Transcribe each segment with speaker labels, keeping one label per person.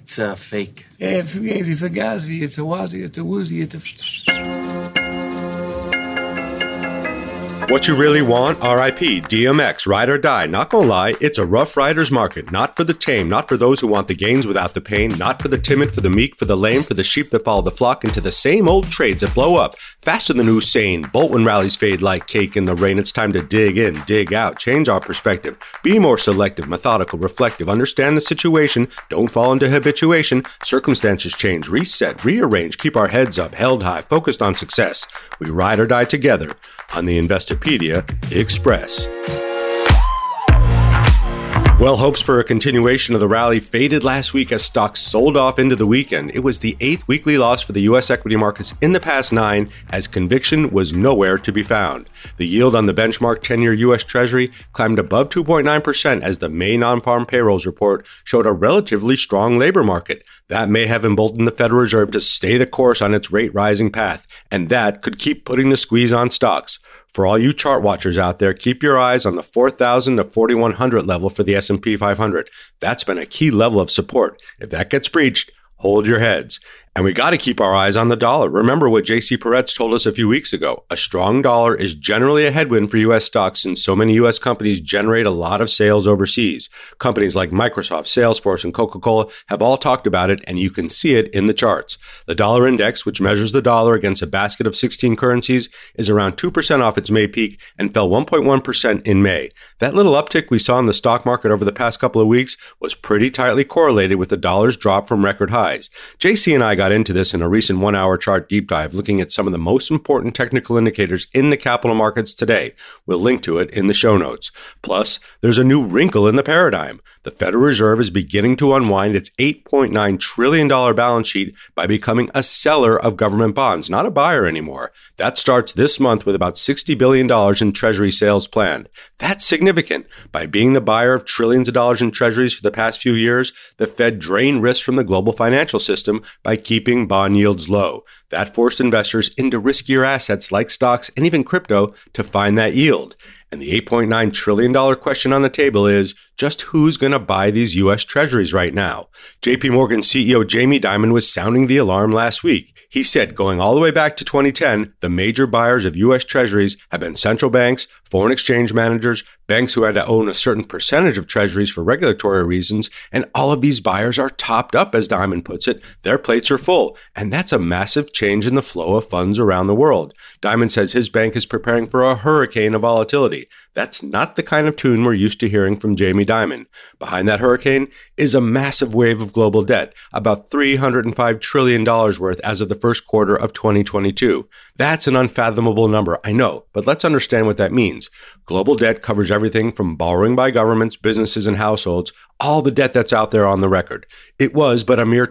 Speaker 1: It's fake.
Speaker 2: Yeah, fugazi, fugazi, it's a wazi, it's a woozy, it's a...
Speaker 3: What you really want? R.I.P. DMX, ride or die. Not gonna lie, it's a rough rider's market. Not for the tame, not for those who want the gains without the pain, not for the timid, for the meek, for the lame, for the sheep that follow the flock into the same old trades that blow up faster than Usain Bolt when rallies fade like cake in the rain. It's time to dig in, dig out, change our perspective, be more selective, methodical, reflective, understand the situation, don't fall into habituation. Circumstances change, reset, rearrange, keep our heads up, held high, focused on success. We ride or die together on the Investopedia Express. Well, hopes for a continuation of the rally faded last week as stocks sold off into the weekend. It was the 8th weekly loss for the U.S. equity markets in the past 9, as conviction was nowhere to be found. The yield on the benchmark 10-year U.S. Treasury climbed above 2.9% as the May non-farm payrolls report showed a relatively strong labor market. That may have emboldened the Federal Reserve to stay the course on its rate-rising path, and that could keep putting the squeeze on stocks. For all you chart watchers out there, keep your eyes on the 4,000 to 4,100 level for the S&P 500. That's been a key level of support. If that gets breached, hold your heads. And we got to keep our eyes on the dollar. Remember what J.C. Peretz told us a few weeks ago. A strong dollar is generally a headwind for U.S. stocks since so many U.S. companies generate a lot of sales overseas. Companies like Microsoft, Salesforce, and Coca-Cola have all talked about it, and you can see it in the charts. The dollar index, which measures the dollar against a basket of 16 currencies, is around 2% off its May peak and fell 1.1% in May. That little uptick we saw in the stock market over the past couple of weeks was pretty tightly correlated with the dollar's drop from record highs. JC and I got into this in a recent 1-hour chart deep dive looking at some of the most important technical indicators in the capital markets today. We'll link to it in the show notes. Plus, there's a new wrinkle in the paradigm. The Federal Reserve is beginning to unwind its $8.9 trillion balance sheet by becoming a seller of government bonds, not a buyer anymore. That starts this month with about $60 billion in Treasury sales planned. That's significant. By being the buyer of trillions of dollars in Treasuries for the past few years, the Fed drained risk from the global financial system by keeping bond yields low. That forced investors into riskier assets like stocks and even crypto to find that yield. And the $8.9 trillion question on the table is, just who's going to buy these U.S. Treasuries right now? JP Morgan CEO Jamie Dimon was sounding the alarm last week. He said going all the way back to 2010, the major buyers of U.S. Treasuries have been central banks, foreign exchange managers, banks who had to own a certain percentage of Treasuries for regulatory reasons, and all of these buyers are topped up, as Dimon puts it. Their plates are full, and that's a massive change in the flow of funds around the world. Dimon says his bank is preparing for a hurricane of volatility. That's not the kind of tune we're used to hearing from Jamie Dimon. Behind that hurricane is a massive wave of global debt, about $305 trillion worth as of the first quarter of 2022. That's an unfathomable number, I know, but let's understand what that means. Global debt covers everything from borrowing by governments, businesses, and households, all the debt that's out there on the record. It was but a mere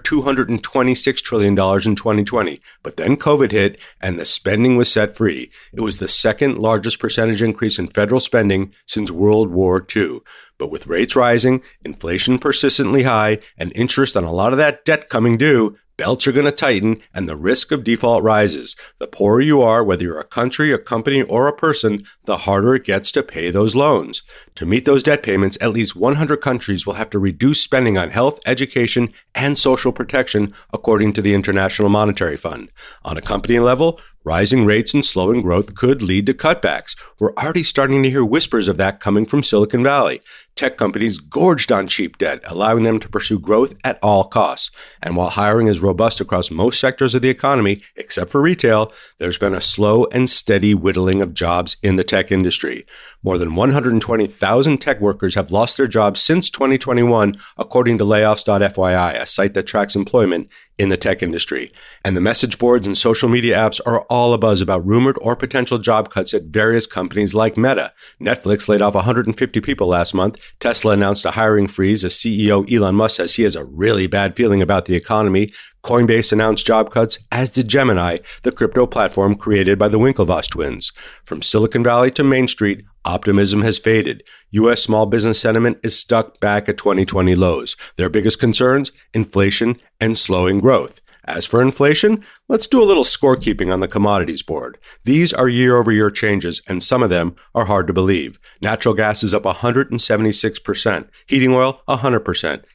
Speaker 3: $226 trillion in 2020, but then COVID hit and the spending was set free. It was the second largest percentage increase in federal spending since World War II. But with rates rising, inflation persistently high, and interest on a lot of that debt coming due, belts are going to tighten and the risk of default rises. The poorer you are, whether you're a country, a company, or a person, the harder it gets to pay those loans. To meet those debt payments, at least 100 countries will have to reduce spending on health, education, and social protection, according to the International Monetary Fund. On a company level, rising rates and slowing growth could lead to cutbacks. We're already starting to hear whispers of that coming from Silicon Valley. Tech companies gorged on cheap debt, allowing them to pursue growth at all costs. And while hiring is robust across most sectors of the economy, except for retail, there's been a slow and steady whittling of jobs in the tech industry. More than 120,000 tech workers have lost their jobs since 2021, according to layoffs.fyi, a site that tracks employment in the tech industry. And the message boards and social media apps are all abuzz about rumored or potential job cuts at various companies like Meta. Netflix laid off 150 people last month. Tesla announced a hiring freeze as CEO Elon Musk says he has a really bad feeling about the economy. Coinbase announced job cuts, as did Gemini, the crypto platform created by the Winklevoss twins. From Silicon Valley to Main Street, optimism has faded. U.S. small business sentiment is stuck back at 2020 lows. Their biggest concerns? Inflation and slowing growth. As for inflation, let's do a little scorekeeping on the commodities board. These are year-over-year changes, and some of them are hard to believe. Natural gas is up 176%, heating oil 100%,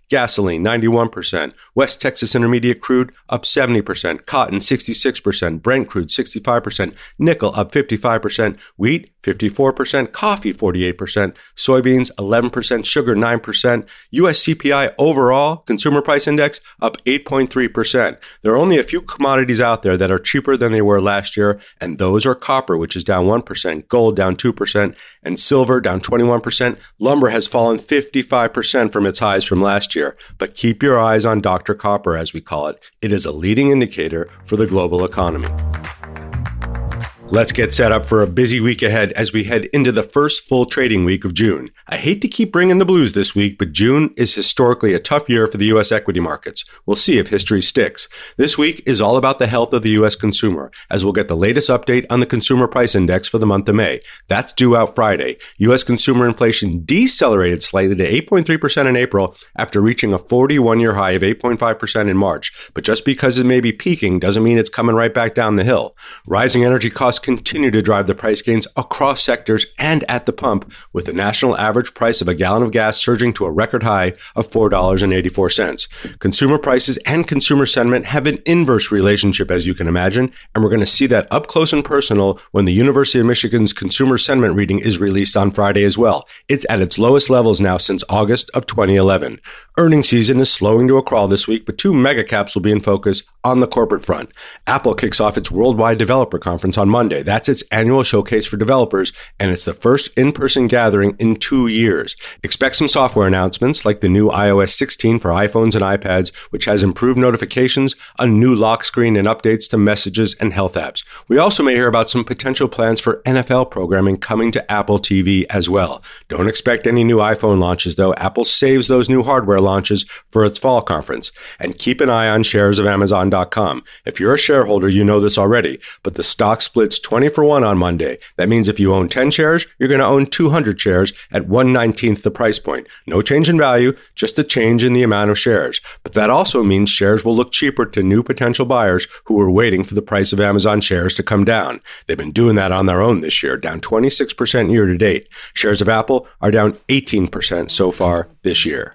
Speaker 3: gasoline 91%, West Texas Intermediate crude up 70%, cotton 66%, Brent crude 65%, nickel up 55%, wheat 54%, coffee 48%, soybeans 11%, sugar 9%, US CPI overall consumer price index up 8.3%. There are only a few commodities out there that are cheaper than they were last year, and those are copper, which is down 1%, gold down 2%, and silver down 21%. Lumber has fallen 55% from its highs from last year, but keep your eyes on Dr. Copper, as we call it. It is a leading indicator for the global economy. Let's get set up for a busy week ahead as we head into the first full trading week of June. I hate to keep bringing the blues this week, but June is historically a tough year for the U.S. equity markets. We'll see if history sticks. This week is all about the health of the U.S. consumer, as we'll get the latest update on the Consumer Price Index for the month of May. That's due out Friday. U.S. consumer inflation decelerated slightly to 8.3% in April after reaching a 41-year high of 8.5% in March. But just because it may be peaking doesn't mean it's coming right back down the hill. Rising energy costs continue to drive the price gains across sectors and at the pump, with the national average price of a gallon of gas surging to a record high of $4.84. Consumer prices and consumer sentiment have an inverse relationship, as you can imagine, and we're going to see that up close and personal when the University of Michigan's consumer sentiment reading is released on Friday as well. It's at its lowest levels now since August of 2011. Earnings season is slowing to a crawl this week, but two mega caps will be in focus on the corporate front. Apple kicks off its Worldwide Developer Conference on Monday. That's its annual showcase for developers, and it's the first in-person gathering in 2 years. Expect some software announcements like the new iOS 16 for iPhones and iPads, which has improved notifications, a new lock screen, and updates to messages and health apps. We also may hear about some potential plans for NFL programming coming to Apple TV as well. Don't expect any new iPhone launches, though. Apple saves those new hardware launches for its fall conference. And keep an eye on shares of Amazon.com. If you're a shareholder, you know this already, but the stock splits 20 for 1 on Monday. That means if you own 10 shares, you're going to own 200 shares at 1/19th the price point. No change in value, just a change in the amount of shares. But that also means shares will look cheaper to new potential buyers who are waiting for the price of Amazon shares to come down. They've been doing that on their own this year, down 26% year to date. Shares of Apple are down 18% so far this year.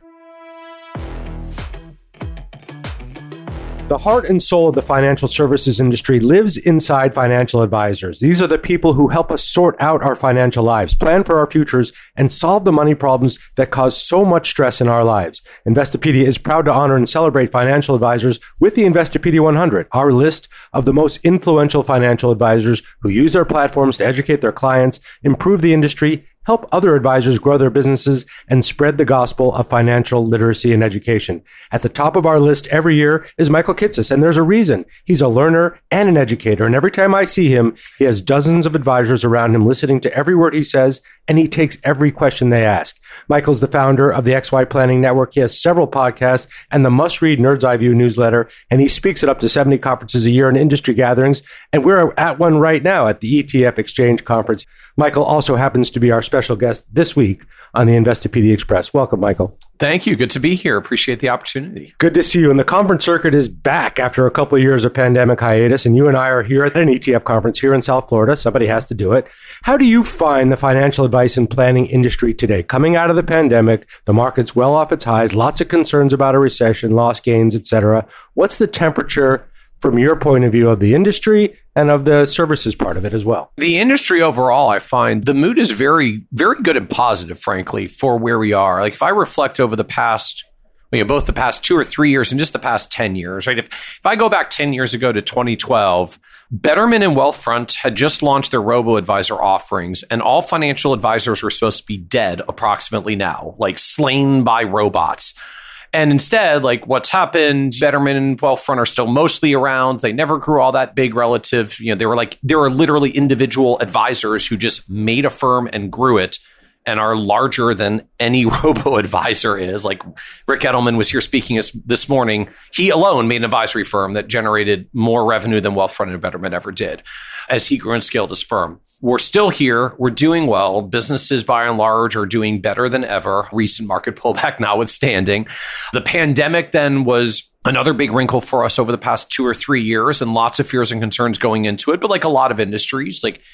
Speaker 3: The heart and soul of the financial services industry lives inside financial advisors. These are the people who help us sort out our financial lives, plan for our futures, and solve the money problems that cause so much stress in our lives. Investopedia is proud to honor and celebrate financial advisors with the Investopedia 100, our list of the most influential financial advisors who use their platforms to educate their clients, improve the industry, help other advisors grow their businesses, and spread the gospel of financial literacy and education. At the top of our list every year is Michael Kitces, and there's a reason. He's a learner and an educator, and every time I see him, he has dozens of advisors around him listening to every word he says, and he takes every question they ask. Michael's the founder of the XY Planning Network. He has several podcasts and the must-read Nerd's Eye View newsletter, and he speaks at up to 70 conferences a year and industry gatherings, and we're at one right now at the ETF Exchange Conference. Michael also happens to be our special guest this week on the Investopedia Express. Welcome, Michael.
Speaker 1: Thank you. Good to be here. Appreciate the opportunity.
Speaker 3: Good to see you. And the conference circuit is back after a couple of years of pandemic hiatus, and you and I are here at an ETF conference here in South Florida. Somebody has to do it. How do you find the financial advice and planning industry today? Coming out of the pandemic, the market's well off its highs, lots of concerns about a recession, lost gains, etc. What's the temperature from your point of view of the industry and of the services part of it as well?
Speaker 1: The industry overall, I find the mood is very, very good and positive, frankly, for where we are. Like if I reflect over the past, both the past 2 or 3 years and just the past 10 years, right? If I go back 10 years ago to 2012, Betterment and Wealthfront had just launched their robo-advisor offerings, and all financial advisors were supposed to be dead approximately now, like slain by robots. And instead, like what's happened, Betterment and Wealthfront are still mostly around. They never grew all that big relative. There were literally individual advisors who just made a firm and grew it and are larger than any robo-advisor is. Like Rick Edelman was here speaking this morning. He alone made an advisory firm that generated more revenue than Wealthfront and Betterment ever did as he grew and scaled his firm. We're still here. We're doing well. Businesses, by and large, are doing better than ever. Recent market pullback notwithstanding. The pandemic then was another big wrinkle for us over the past 2 or 3 years, and lots of fears and concerns going into it. But like a lot of industries, like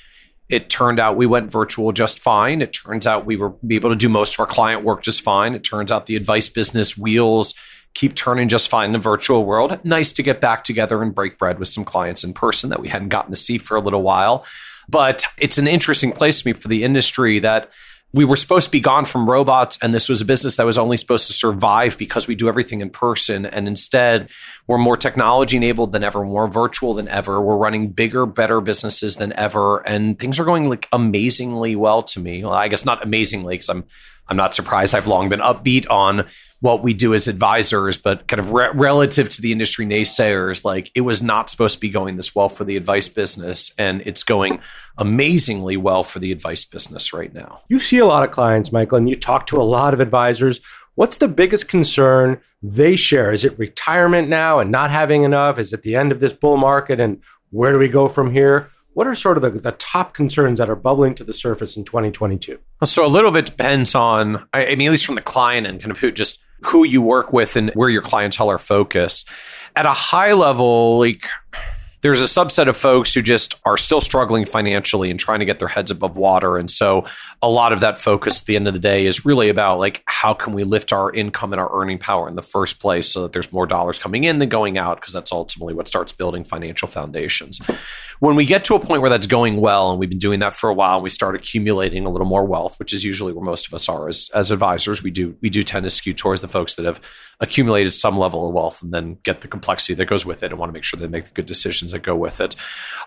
Speaker 1: It turned out we went virtual just fine. It turns out we were able to do most of our client work just fine. It turns out the advice business wheels keep turning just fine in the virtual world. Nice to get back together and break bread with some clients in person that we hadn't gotten to see for a little while. But it's an interesting place to me for the industry that we were supposed to be gone from robots, and this was a business that was only supposed to survive because we do everything in person. And instead, we're more technology enabled than ever, more virtual than ever. We're running bigger, better businesses than ever, and things are going like amazingly well to me. Well, I guess not amazingly, because I'm not surprised. I've long been upbeat on what we do as advisors, but kind of relative to the industry naysayers, like it was not supposed to be going this well for the advice business, and it's going amazingly well for the advice business right now.
Speaker 4: You see a lot of clients, Michael, and you talk to a lot of advisors. What's the biggest concern they share? Is it retirement now and not having enough? Is it the end of this bull market, and where do we go from here? What are sort of the top concerns that are bubbling to the surface in 2022?
Speaker 1: So a little bit depends on, I mean, at least from the client and kind of who you work with and where your clientele are focused. At a high level, like there's a subset of folks who just are still struggling financially and trying to get their heads above water. And so a lot of that focus at the end of the day is really about like, how can we lift our income and our earning power in the first place so that there's more dollars coming in than going out, because that's ultimately what starts building financial foundations. When we get to a point where that's going well, and we've been doing that for a while, and we start accumulating a little more wealth, which is usually where most of us are as advisors, we do tend to skew towards the folks that have accumulated some level of wealth and then get the complexity that goes with it and want to make sure they make the good decisions that go with it.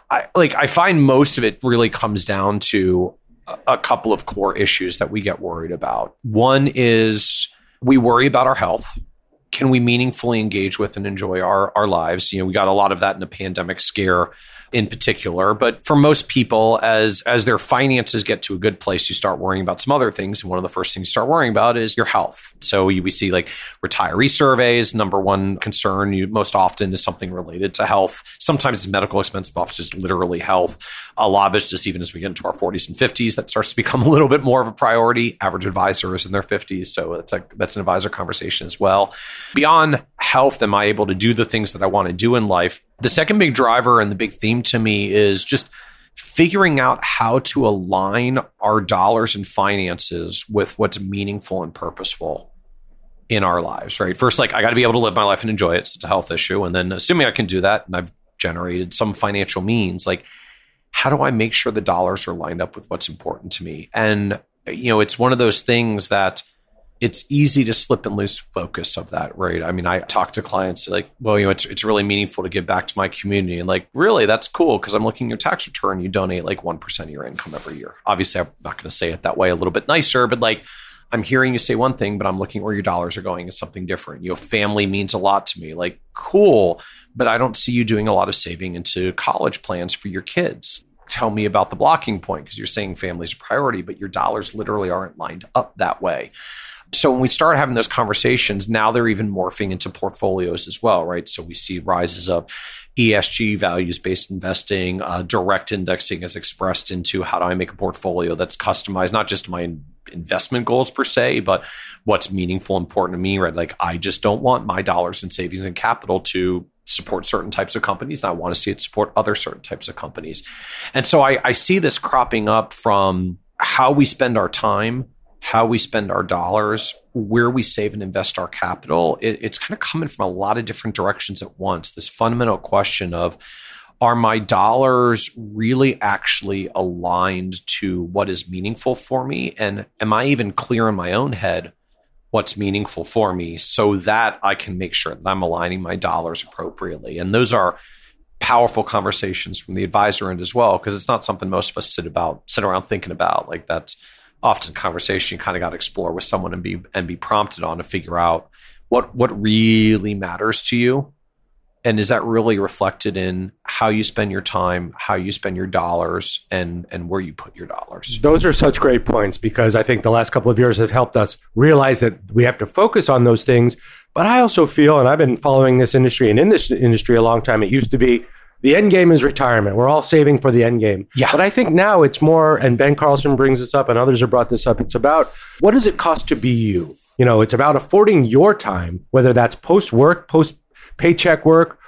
Speaker 1: I find most of it really comes down to a couple of core issues that we get worried about. One is we worry about our health. Can we meaningfully engage with and enjoy our lives? You know, we got a lot of that in the pandemic scare in particular. But for most people, as their finances get to a good place, you start worrying about some other things. And one of the first things you start worrying about is your health. So we see like retiree surveys. Number one concern most often is something related to health. Sometimes it's medical expense, but often it's literally health. A lot of it's just even as we get into our 40s and 50s, that starts to become a little bit more of a priority. Average advisor is in their 50s. So that's an advisor conversation as well. Beyond health, am I able to do the things that I want to do in life? The second big driver and the big theme to me is just figuring out how to align our dollars and finances with what's meaningful and purposeful in our lives, right? First, like I got to be able to live my life and enjoy it. So it's a health issue. And then assuming I can do that and I've generated some financial means, like how do I make sure the dollars are lined up with what's important to me? And, you know, it's one of those things that it's easy to slip and lose focus of that, right? I mean, I talk to clients like, well, you know, it's really meaningful to give back to my community. And like, really, that's cool because I'm looking at your tax return. You donate like 1% of your income every year. Obviously, I'm not going to say it that way, a little bit nicer, but like, I'm hearing you say one thing, but I'm looking where your dollars are going is something different. You know, family means a lot to me. Like, cool, but I don't see you doing a lot of saving into college plans for your kids. Tell me about the blocking point because you're saying family's a priority, but your dollars literally aren't lined up that way. So when we start having those conversations, now they're even morphing into portfolios as well, right? So we see rises of ESG, values-based investing, direct indexing as expressed into how do I make a portfolio that's customized, not just my investment goals per se, but what's meaningful, important to me, right? Like I just don't want my dollars and savings and capital to support certain types of companies. And I want to see it support other certain types of companies. And so I see this cropping up from how we spend our time, how we spend our dollars, where we save and invest our capital. It's kind of coming from a lot of different directions at once. This fundamental question of, are my dollars really actually aligned to what is meaningful for me? And am I even clear in my own head what's meaningful for me so that I can make sure that I'm aligning my dollars appropriately? And those are powerful conversations from the advisor end as well, because it's not something most of us sit around thinking about. Like that's often conversation you kind of got to explore with someone and be prompted on to figure out what really matters to you. And is that really reflected in how you spend your time, how you spend your dollars, and where you put your dollars?
Speaker 4: Those are such great points because I think the last couple of years have helped us realize that we have to focus on those things. But I also feel, and I've been following this industry and in this industry a long time, it used to be the end game is retirement. We're all saving for the end game.
Speaker 1: Yeah.
Speaker 4: But I think now it's more, and Ben Carlson brings this up and others have brought this up, it's about what does it cost to be you? You know, it's about affording your time, whether that's post-work, post-paycheck work,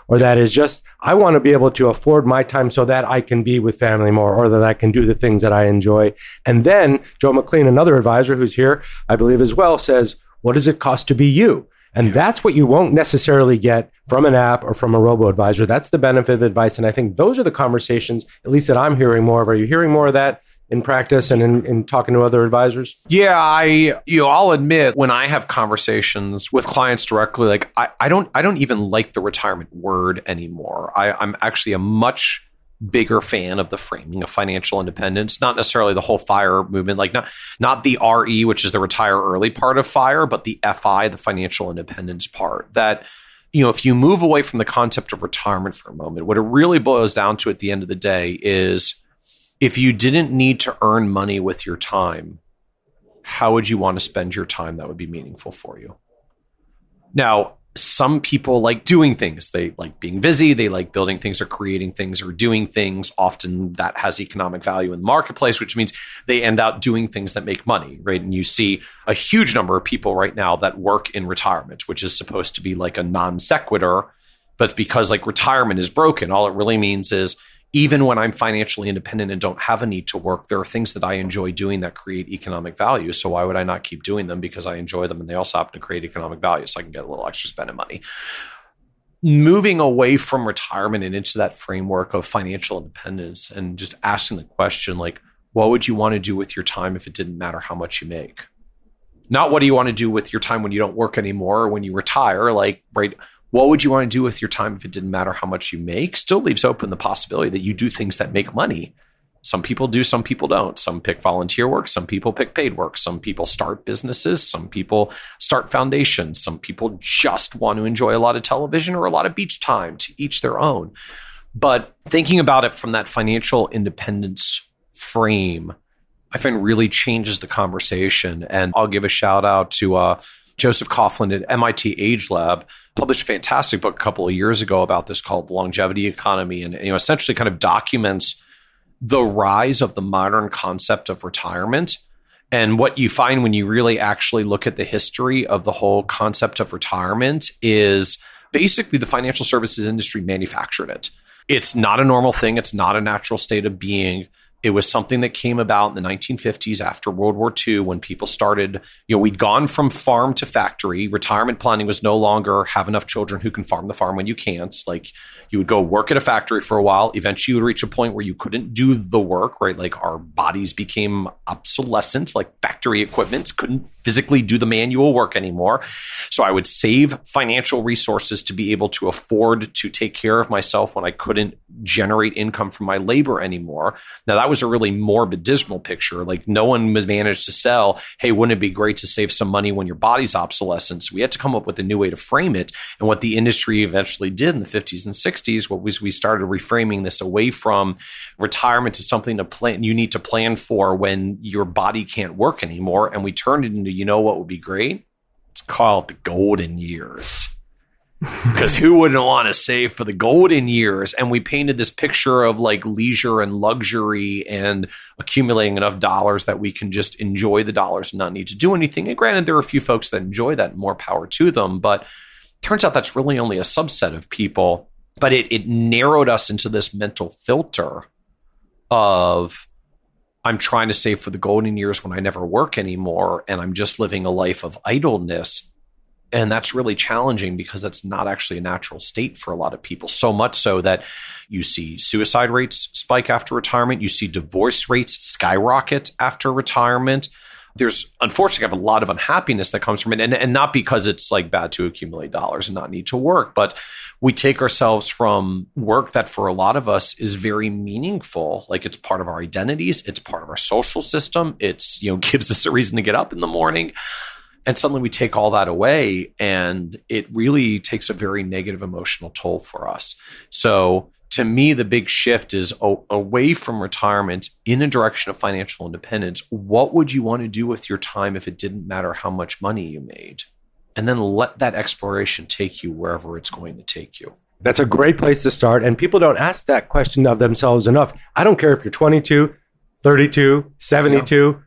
Speaker 4: or that is just, I want to be able to afford my time so that I can be with family more, or that I can do the things that I enjoy. And then Joe McLean, another advisor who's here, I believe as well, says, what does it cost to be you? And that's what you won't necessarily get from an app or from a robo-advisor. That's the benefit of advice. And I think those are the conversations, at least that I'm hearing more of. Are you hearing more of that in practice and in talking to other advisors?
Speaker 1: Yeah, I'll admit, when I have conversations with clients directly, like I don't even like the retirement word anymore. I'm actually a much bigger fan of the framing of financial independence, not necessarily the whole FIRE movement, like not the RE, which is the retire early part of FIRE, but the FI, the financial independence part. That, if you move away from the concept of retirement for a moment, what it really boils down to at the end of the day is, if you didn't need to earn money with your time, how would you want to spend your time that would be meaningful for you? Now, some people like doing things. They like being busy. They like building things or creating things or doing things. Often that has economic value in the marketplace, which means they end up doing things that make money, right? And you see a huge number of people right now that work in retirement, which is supposed to be like a non sequitur, but it's because like retirement is broken. All it really means is, even when I'm financially independent and don't have a need to work, there are things that I enjoy doing that create economic value. So why would I not keep doing them? Because I enjoy them and they also happen to create economic value, so I can get a little extra spending money. Moving away from retirement and into that framework of financial independence and just asking the question, like, what would you want to do with your time if it didn't matter how much you make? Not what do you want to do with your time when you don't work anymore or when you retire, like, right? What would you want to do with your time if it didn't matter how much you make? Still leaves open the possibility that you do things that make money. Some people do, some people don't. Some pick volunteer work, some people pick paid work. Some people start businesses, some people start foundations. Some people just want to enjoy a lot of television or a lot of beach time, to each their own. But thinking about it from that financial independence frame, I find really changes the conversation. And I'll give a shout out to Joseph Coughlin at MIT Age Lab. Published a fantastic book a couple of years ago about this called The Longevity Economy, and essentially kind of documents the rise of the modern concept of retirement. And what you find when you really actually look at the history of the whole concept of retirement is basically the financial services industry manufactured it. It's not a normal thing. It's not a natural state of being. It was something that came about in the 1950s after World War II, when people started, we'd gone from farm to factory. Retirement planning was no longer have enough children who can farm the farm when you can't. Like, you would go work at a factory for a while. Eventually you would reach a point where you couldn't do the work, right? Like, our bodies became obsolescent, like factory equipment couldn't physically do the manual work anymore. So I would save financial resources to be able to afford to take care of myself when I couldn't generate income from my labor anymore. Now, that was a really morbid, dismal picture. Like, no one was managed to sell, hey, wouldn't it be great to save some money when your body's obsolescent? So we had to come up with a new way to frame it. And what the industry eventually did in the 50s and 60s, what was we started reframing this away from retirement to something to plan. You need to plan for when your body can't work anymore. And we turned it into, what would be great? It's called the golden years. Because who wouldn't want to save for the golden years? And we painted this picture of like leisure and luxury and accumulating enough dollars that we can just enjoy the dollars and not need to do anything. And granted, there are a few folks that enjoy that, more power to them. But it turns out that's really only a subset of people. But it narrowed us into this mental filter of, I'm trying to save for the golden years when I never work anymore, and I'm just living a life of idleness. And that's really challenging because that's not actually a natural state for a lot of people. So much so that you see suicide rates spike after retirement. You see divorce rates skyrocket after retirement. There's unfortunately a lot of unhappiness that comes from it. And not because it's like bad to accumulate dollars and not need to work, but we take ourselves from work that for a lot of us is very meaningful. Like, it's part of our identities. It's part of our social system. It's, gives us a reason to get up in the morning. And suddenly we take all that away, and it really takes a very negative emotional toll for us. So to me, the big shift is away from retirement in a direction of financial independence. What would you want to do with your time if it didn't matter how much money you made? And then let that exploration take you wherever it's going to take you.
Speaker 4: That's a great place to start. And people don't ask that question of themselves enough. I don't care if you're 22, 32, 72.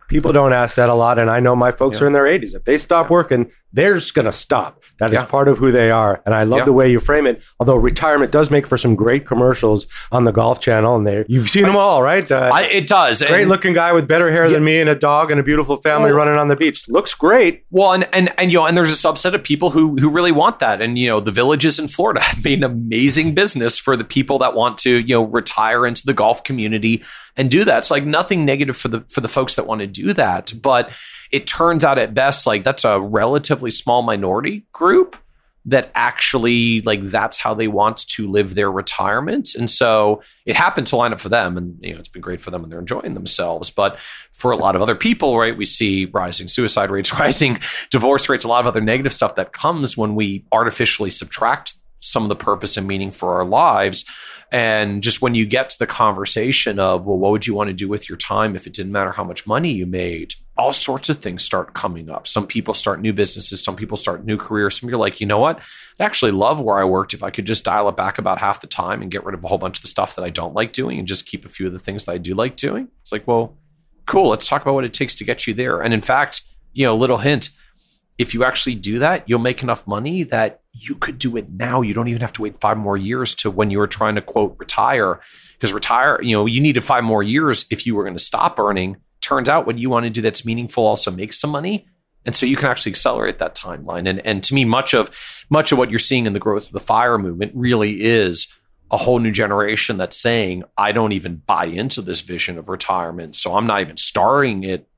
Speaker 4: People don't ask that a lot. And I know my folks are in their 80s. If they stop working, they're just going to stop. That is part of who they are. And I love the way you frame it. Although retirement does make for some great commercials on the Golf Channel. And you've seen them all, right?
Speaker 1: It does.
Speaker 4: Great looking guy with better hair than me and a dog and a beautiful family running on the beach. Looks great.
Speaker 1: Well, and there's a subset of people who really want that. And, the villages in Florida have made an amazing business for the people that want to, retire into the golf community and do that. It's like nothing negative for the folks that want to do that. But it turns out at best, like that's a relatively small minority group that actually that's how they want to live their retirement. And so it happened to line up for them, and it's been great for them and they're enjoying themselves. But for a lot of other people, right, we see rising suicide rates, rising divorce rates, a lot of other negative stuff that comes when we artificially subtract some of the purpose and meaning for our lives. And just when you get to the conversation of, well, what would you want to do with your time if it didn't matter how much money you made? All sorts of things start coming up. Some people start new businesses. Some people start new careers. Some people are like, you know what? I actually love where I worked. If I could just dial it back about half the time and get rid of a whole bunch of the stuff that I don't like doing and just keep a few of the things that I do like doing. It's like, well, cool. Let's talk about what it takes to get you there. And in fact, little hint, if you actually do that, you'll make enough money that you could do it now. You don't even have to wait 5 more years to when you were trying to, quote, retire. Because retire, you needed 5 more years if you were going to stop earning. Turns out what you want to do that's meaningful also makes some money. And so you can actually accelerate that timeline. And to me, much of what you're seeing in the growth of the FIRE movement really is a whole new generation that's saying, I don't even buy into this vision of retirement. So I'm not even starting it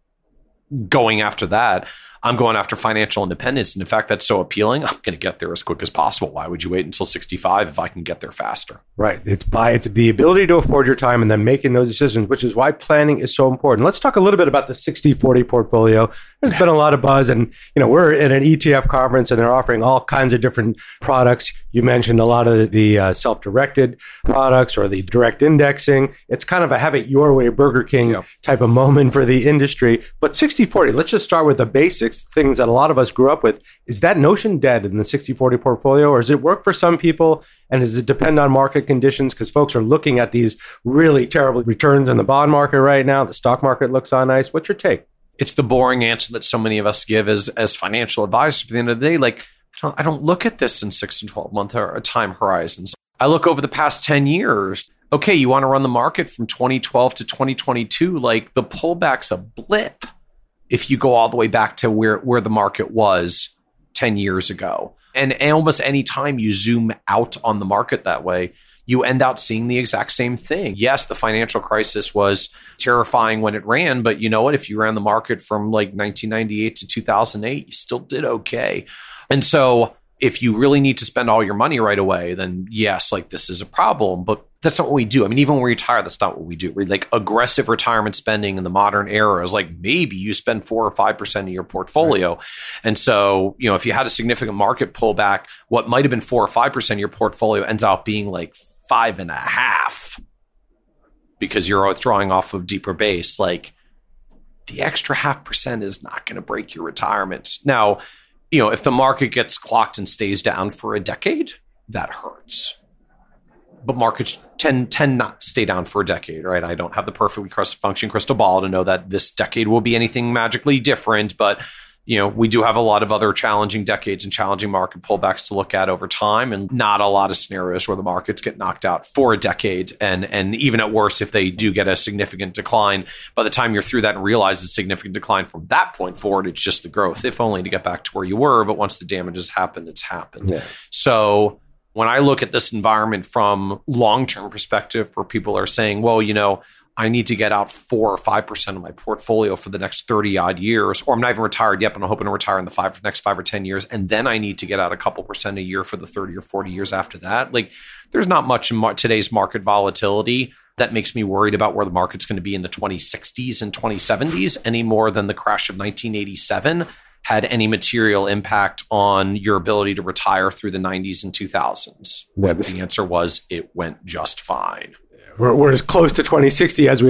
Speaker 1: going after that. I'm going after financial independence. And in fact, that's so appealing. I'm going to get there as quick as possible. Why would you wait until 65 if I can get there faster?
Speaker 4: Right. It's the ability to afford your time and then making those decisions, which is why planning is so important. Let's talk a little bit about the 60-40 portfolio. There's been a lot of buzz, and we're at an ETF conference and they're offering all kinds of different products. You mentioned a lot of the self-directed products or the direct indexing. It's kind of a have it your way Burger King type of moment for the industry. But 60-40, let's just start with the basics. Things that a lot of us grew up with. Is that notion dead in the 60-40 portfolio, or does it work for some people? And does it depend on market conditions? Because folks are looking at these really terrible returns in the bond market right now. The stock market looks on nice. What's your take?
Speaker 1: It's the boring answer that so many of us give as financial advisors. At the end of the day, I don't look at this in 6 and 12 month time horizons. I look over the past 10 years. Okay, you want to run the market from 2012 to 2022, the pullback's a blip. If you go all the way back to where the market was 10 years ago. And almost any time you zoom out on the market that way, you end up seeing the exact same thing. Yes, the financial crisis was terrifying when it ran, but you know what? If you ran the market from 1998 to 2008, you still did okay. And so if you really need to spend all your money right away, then yes, this is a problem, but that's not what we do. I mean, even when we retire, that's not what we do. We're aggressive retirement spending in the modern era is maybe you spend 4 or 5% of your portfolio. Right. And so, if you had a significant market pullback, what might have been 4 or 5% of your portfolio ends up being 5.5% because you're withdrawing off of deeper base. The extra 0.5% is not going to break your retirement. Now, if the market gets clocked and stays down for a decade, that hurts. But markets tend not to stay down for a decade, right? I don't have the perfectly functioning crystal ball to know that this decade will be anything magically different. But, we do have a lot of other challenging decades and challenging market pullbacks to look at over time, and not a lot of scenarios where the markets get knocked out for a decade. And even at worst, if they do get a significant decline, by the time you're through that and realize the significant decline from that point forward, it's just the growth, if only to get back to where you were. But once the damage has happened, it's happened. Yeah. So when I look at this environment from long-term perspective, where people are saying, well, I need to get out 4 or 5% of my portfolio for the next 30 odd years, or I'm not even retired yet, but I'm hoping to retire in the next 5 or 10 years. And then I need to get out a couple percent a year for the 30 or 40 years after that. There's not much in today's market volatility that makes me worried about where the market's going to be in the 2060s and 2070s any more than the crash of 1987 had any material impact on your ability to retire through the 90s and 2000s. The answer was it went just fine.
Speaker 4: We're as close to 2060 as we are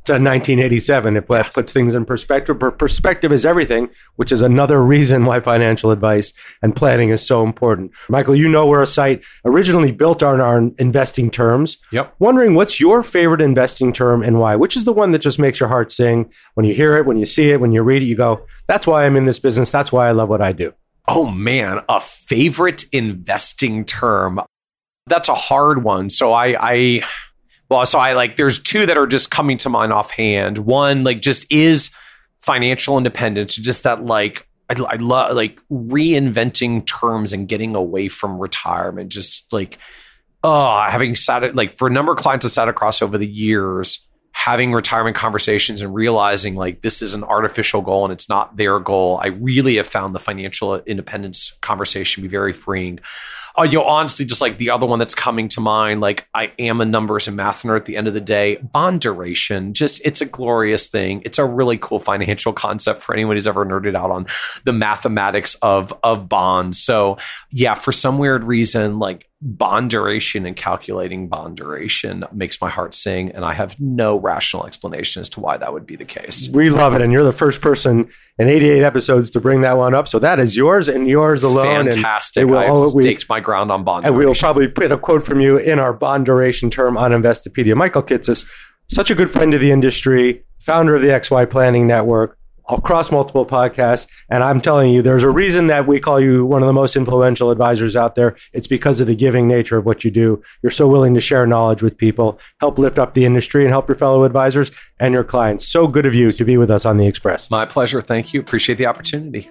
Speaker 4: 1987, if that puts things in perspective. But perspective is everything, which is another reason why financial advice and planning is so important. Michael, you know we're a site originally built on our investing terms.
Speaker 1: Yep.
Speaker 4: Wondering what's your favorite investing term and why? Which is the one that just makes your heart sing when you hear it, when you see it, when you read it, you go, that's why I'm in this business. That's why I love what I do.
Speaker 1: Oh man, a favorite investing term. That's a hard one. So I there's two that are just coming to mind offhand. One, like, just is financial independence, just that, like, I love, like, reinventing terms and getting away from retirement. Just like, having sat, like, for a number of clients I sat across over the years, having retirement conversations and realizing, like, this is an artificial goal and it's not their goal. I really have found the financial independence conversation be very freeing. Honestly, just like the other one that's coming to mind, like, I am a numbers and math nerd at the end of the day. Bond duration, just, it's a glorious thing. It's a really cool financial concept for anyone who's ever nerded out on the mathematics of bonds. So yeah, for some weird reason, like, bond duration and calculating bond duration makes my heart sing. And I have no rational explanation as to why that would be the case.
Speaker 4: We love it. And you're the first person in 88 episodes to bring that one up. So that is yours and yours alone.
Speaker 1: Fantastic. I've staked my ground on bond duration.
Speaker 4: And we'll probably put a quote from you in our bond duration term on Investopedia. Michael Kitces, such a good friend of the industry, founder of the XY Planning Network, across multiple podcasts. And I'm telling you, there's a reason that we call you one of the most influential advisors out there. It's because of the giving nature of what you do. You're so willing to share knowledge with people, help lift up the industry, and help your fellow advisors and your clients. So good of you to be with us on The Express.
Speaker 1: My pleasure. Thank you. Appreciate the opportunity.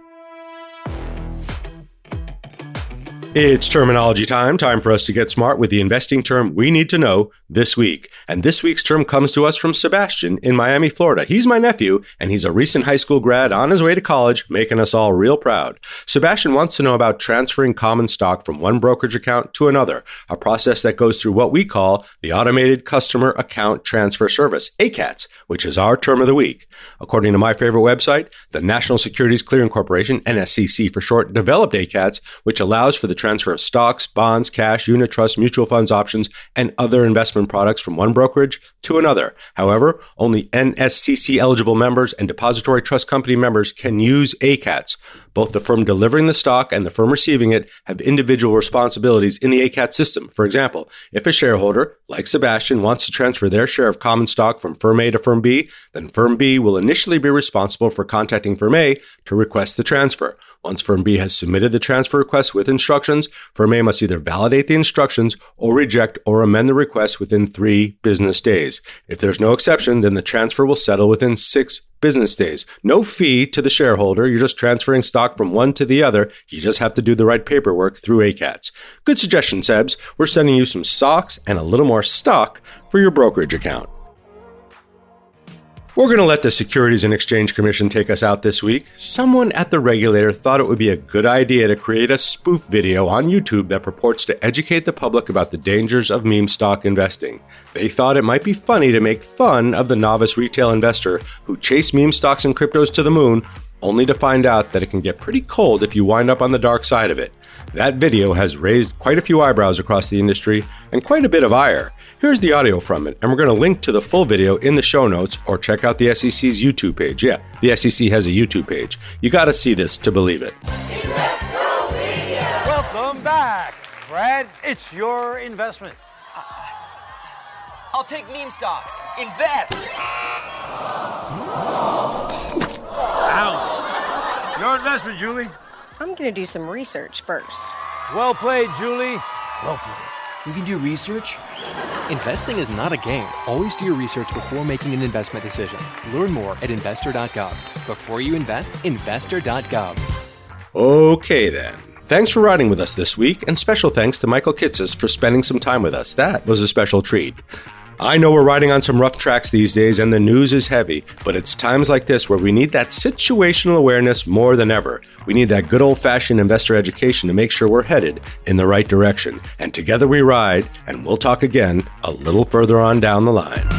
Speaker 3: It's terminology time for us to get smart with the investing term we need to know this week. And this week's term comes to us from Sebastian in Miami, Florida. He's my nephew, and he's a recent high school grad on his way to college, making us all real proud. Sebastian wants to know about transferring common stock from one brokerage account to another, a process that goes through what we call the Automated Customer Account Transfer Service, ACATS, which is our term of the week. According to my favorite website, the National Securities Clearing Corporation, NSCC for short, developed ACATS, which allows for the transfer of stocks, bonds, cash, unit trusts, mutual funds, options, and other investment products from one brokerage to another. However, only NSCC eligible members and depository trust company members can use ACATS. Both the firm delivering the stock and the firm receiving it have individual responsibilities in the ACATS system. For example, if a shareholder, like Sebastian, wants to transfer their share of common stock from firm A to firm B, then firm B will initially be responsible for contacting firm A to request the transfer. Once firm B has submitted the transfer request with instructions, firm A must either validate the instructions or reject or amend the request within 3 business days. If there's no exception, then the transfer will settle within 6 business days. No fee to the shareholder. You're just transferring stock from one to the other. You just have to do the right paperwork through ACATS. Good suggestion, Sebs. We're sending you some socks and a little more stock for your brokerage account. We're going to let the Securities and Exchange Commission take us out this week. Someone at the regulator thought it would be a good idea to create a spoof video on YouTube that purports to educate the public about the dangers of meme stock investing. They thought it might be funny to make fun of the novice retail investor who chased meme stocks and cryptos to the moon, only to find out that it can get pretty cold if you wind up on the dark side of it. That video has raised quite a few eyebrows across the industry and quite a bit of ire. Here's the audio from it, and we're going to link to the full video in the show notes or check out the SEC's YouTube page. Yeah, the SEC has a YouTube page. You got to see this to believe it.
Speaker 5: Welcome back, Brad. It's your investment.
Speaker 6: I'll take meme stocks. Invest.
Speaker 5: Ouch. Your investment, Julie.
Speaker 7: I'm going to do some research first.
Speaker 5: Well played, Julie. Well played.
Speaker 2: You can do research?
Speaker 8: Investing is not a game. Always do your research before making an investment decision. Learn more at investor.gov. Before you invest, investor.gov.
Speaker 3: Okay then. Thanks for riding with us this week, and special thanks to Michael Kitces for spending some time with us. That was a special treat. I know we're riding on some rough tracks these days and the news is heavy, but it's times like this where we need that situational awareness more than ever. We need that good old-fashioned investor education to make sure we're headed in the right direction. And together we ride, and we'll talk again a little further on down the line.